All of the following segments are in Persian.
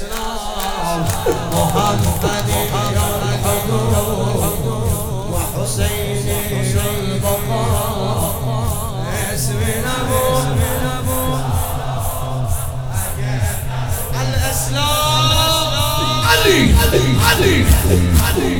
اسلام محمد وحسين البقاء اسمنا ابو الاسلام علي علي علي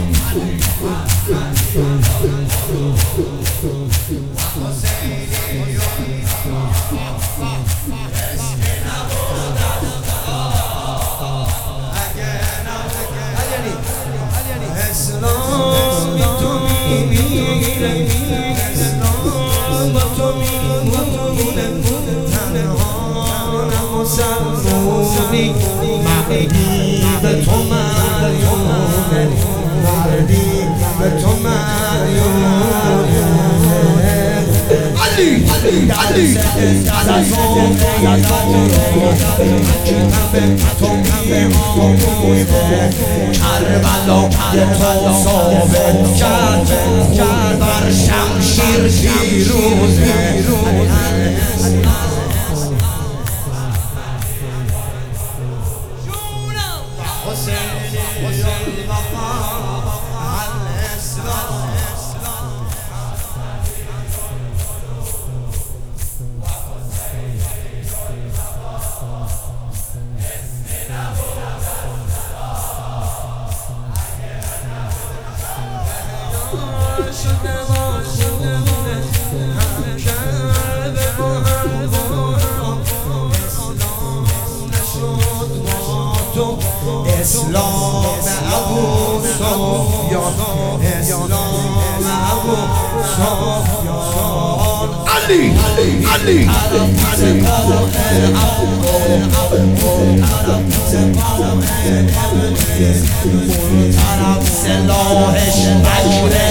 مردی به تو مریونه مردی به تو مریونه علی علی کربلا تو ثابت کرد بر شمشیر پیروزه اسلام ابو سفیان اسلام ابو سفیان علی علی سلاحش